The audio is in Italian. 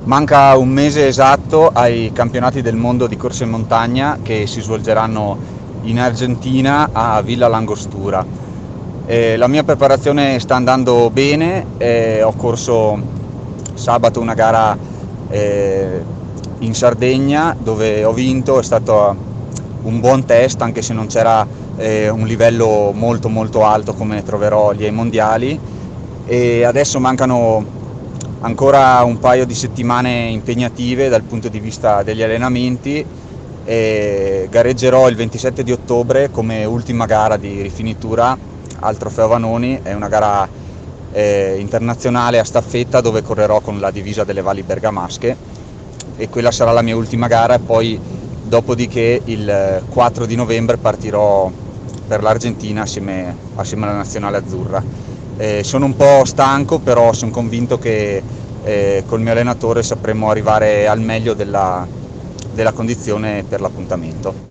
Manca un mese esatto ai campionati del mondo di corsa in montagna che si svolgeranno in Argentina a Villa Langostura. La mia preparazione sta andando bene, ho corso sabato una gara eh, in Sardegna dove ho vinto, è stato un buon test anche se non c'era un livello molto molto alto come troverò lì ai mondiali, e adesso mancano ancora un paio di settimane impegnative dal punto di vista degli allenamenti e gareggerò il 27 di ottobre come ultima gara di rifinitura al Trofeo Vanoni. È una gara internazionale a staffetta dove correrò con la divisa delle Valli Bergamasche e quella sarà la mia ultima gara, e poi dopodiché il 4 di novembre partirò per l'Argentina assieme alla nazionale azzurra. Sono un po' stanco, però sono convinto che col mio allenatore sapremo arrivare al meglio della condizione per l'appuntamento.